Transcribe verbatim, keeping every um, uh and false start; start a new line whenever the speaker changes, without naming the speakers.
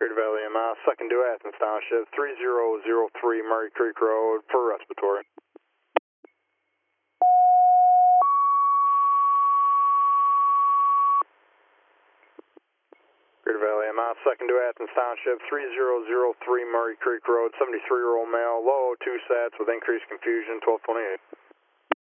Greater Valley M I, second to Athens Township, three zero zero three Murray Creek Road for respiratory. Greater Valley M I, second to Athens Township, three zero zero three Murray Creek Road, seventy-three year old male, low, two sats with increased confusion, twelve twenty-eight.